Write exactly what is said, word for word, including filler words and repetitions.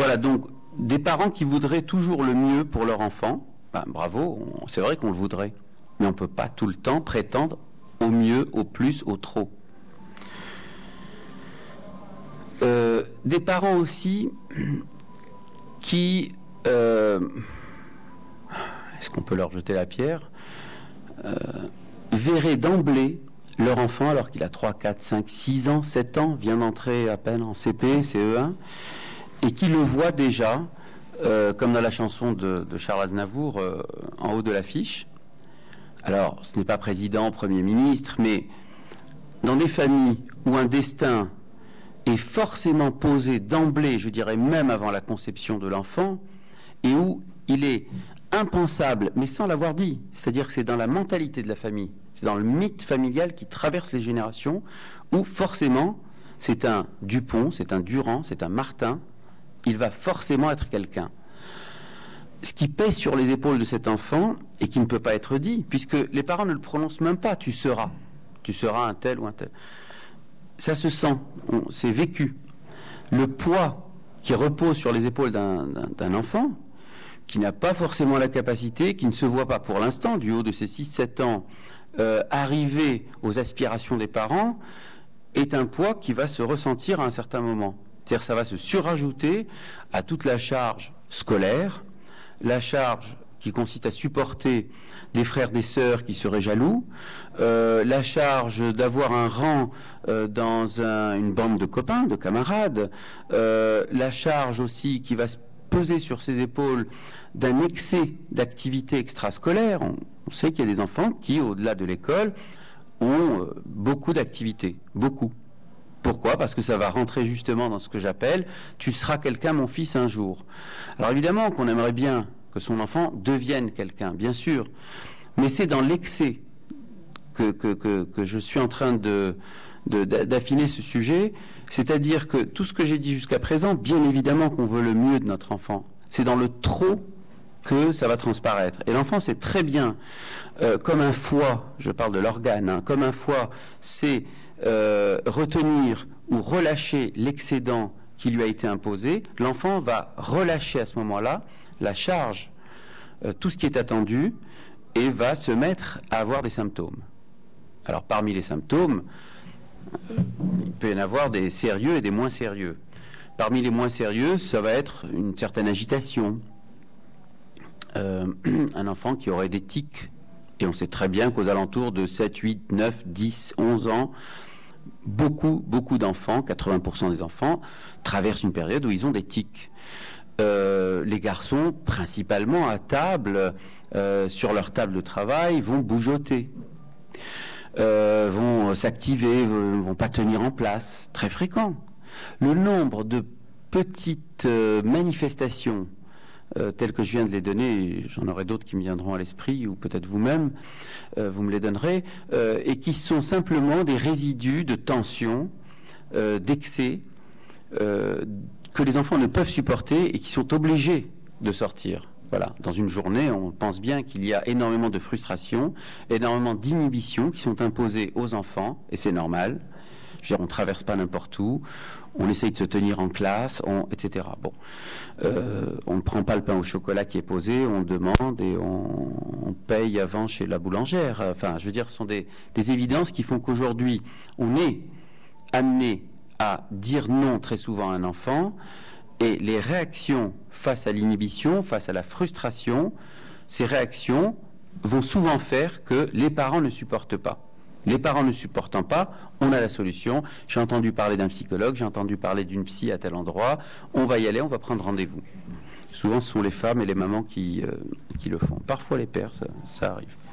Voilà, donc des parents qui voudraient toujours le mieux pour leur enfant, ben, bravo, on, c'est vrai qu'on le voudrait, mais on ne peut pas tout le temps prétendre au mieux, au plus, au trop. Euh, des parents aussi qui... Euh, est-ce qu'on peut leur jeter la pierre euh, verraient d'emblée leur enfant, alors qu'il a trois, quatre, cinq, six ans, sept ans, vient d'entrer à peine en C P, C E un, et qui le voit déjà, euh, comme dans la chanson de, de Charles Aznavour, euh, en haut de l'affiche. Alors, ce n'est pas président, Premier ministre, mais dans des familles où un destin est forcément posé d'emblée, je dirais même avant la conception de l'enfant, et où il est impensable, mais sans l'avoir dit, c'est-à-dire que c'est dans la mentalité de la famille, c'est dans le mythe familial qui traverse les générations, où forcément, c'est un Dupont, c'est un Durand, c'est un Martin, il va forcément être quelqu'un. Ce qui pèse sur les épaules de cet enfant, et qui ne peut pas être dit, puisque les parents ne le prononcent même pas, tu seras, tu seras un tel ou un tel. Ça se sent, on, c'est vécu. Le poids qui repose sur les épaules d'un, d'un, d'un enfant, qui n'a pas forcément la capacité, qui ne se voit pas pour l'instant, du haut de ses six sept ans, euh, arriver aux aspirations des parents, est un poids qui va se ressentir à un certain moment. C'est-à-dire que ça va se surajouter à toute la charge scolaire, la charge qui consiste à supporter des frères, des sœurs qui seraient jaloux, euh, la charge d'avoir un rang euh, dans un, une bande de copains, de camarades, euh, la charge aussi qui va se peser sur ses épaules d'un excès d'activité extrascolaire. On, on sait qu'il y a des enfants qui, au-delà de l'école, ont euh, beaucoup d'activités, beaucoup. Pourquoi ? Parce que ça va rentrer justement dans ce que j'appelle « tu seras quelqu'un, mon fils, un jour ». Alors évidemment qu'on aimerait bien que son enfant devienne quelqu'un, bien sûr, mais c'est dans l'excès que, que, que, que je suis en train de, de, d'affiner ce sujet, c'est-à-dire que tout ce que j'ai dit jusqu'à présent, bien évidemment qu'on veut le mieux de notre enfant, c'est dans le trop que ça va transparaître. Et l'enfant sait très bien, euh, comme un foie, je parle de l'organe, hein, comme un foie, c'est euh, retenir ou relâcher l'excédent qui lui a été imposé, l'enfant va relâcher à ce moment-là la charge, euh, tout ce qui est attendu, et va se mettre à avoir des symptômes. Alors parmi les symptômes, euh, il peut y en avoir des sérieux et des moins sérieux. Parmi les moins sérieux, ça va être une certaine agitation, euh, un enfant qui aurait des tics, et on sait très bien qu'aux alentours de sept, huit, neuf, dix, onze ans, beaucoup, beaucoup d'enfants, quatre-vingts pour cent des enfants, traversent une période où ils ont des tics. Euh, les garçons, principalement à table, euh, sur leur table de travail, vont bougeoter, euh, vont s'activer, vont, vont pas tenir en place, très fréquent. Le nombre de petites euh, manifestations euh, telles que je viens de les donner, j'en aurai d'autres qui me viendront à l'esprit, ou peut-être vous-même, euh, vous me les donnerez, euh, et qui sont simplement des résidus de tension, euh, d'excès, euh, que les enfants ne peuvent supporter et qui sont obligés de sortir. Voilà. Dans une journée, on pense bien qu'il y a énormément de frustration, énormément d'inhibitions qui sont imposées aux enfants, et c'est normal. Je veux dire, on ne traverse pas n'importe où, on essaye de se tenir en classe, on, et cetera. Bon, euh, on ne prend pas le pain au chocolat qui est posé, on demande et on, on paye avant chez la boulangère. Enfin, je veux dire, ce sont des, des évidences qui font qu'aujourd'hui, on est amené à dire non très souvent à un enfant, et les réactions face à l'inhibition, face à la frustration, ces réactions vont souvent faire que les parents ne supportent pas. Les parents ne supportant pas, on a la solution. J'ai entendu parler d'un psychologue, j'ai entendu parler d'une psy à tel endroit, on va y aller, on va prendre rendez-vous. Souvent ce sont les femmes et les mamans qui, euh, qui le font. Parfois les pères, ça, ça arrive.